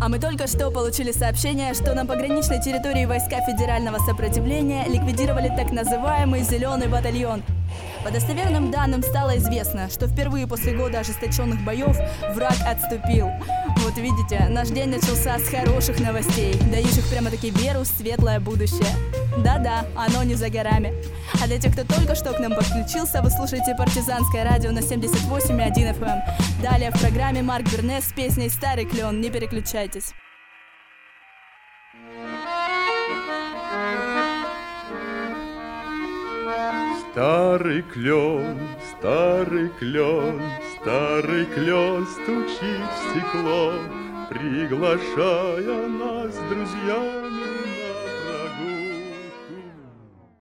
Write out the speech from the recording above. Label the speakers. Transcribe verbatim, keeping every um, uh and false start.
Speaker 1: А мы только что получили сообщение, что на пограничной территории войска федерального сопротивления ликвидировали так называемый «Зеленый батальон». По достоверным данным стало известно, что впервые после года ожесточенных боев враг отступил. Вот видите, наш день начался с хороших новостей, дающих прямо-таки веру в светлое будущее. Да-да, оно не за горами. А для тех, кто только что к нам подключился, вы слушаете партизанское радио на семьдесят восемь и один эф эм. Далее в программе Марк Бернес с песней «Старый клен». Не переключайтесь.
Speaker 2: Старый клен, старый клен, старый клен стучит в стекло, приглашая нас с друзьями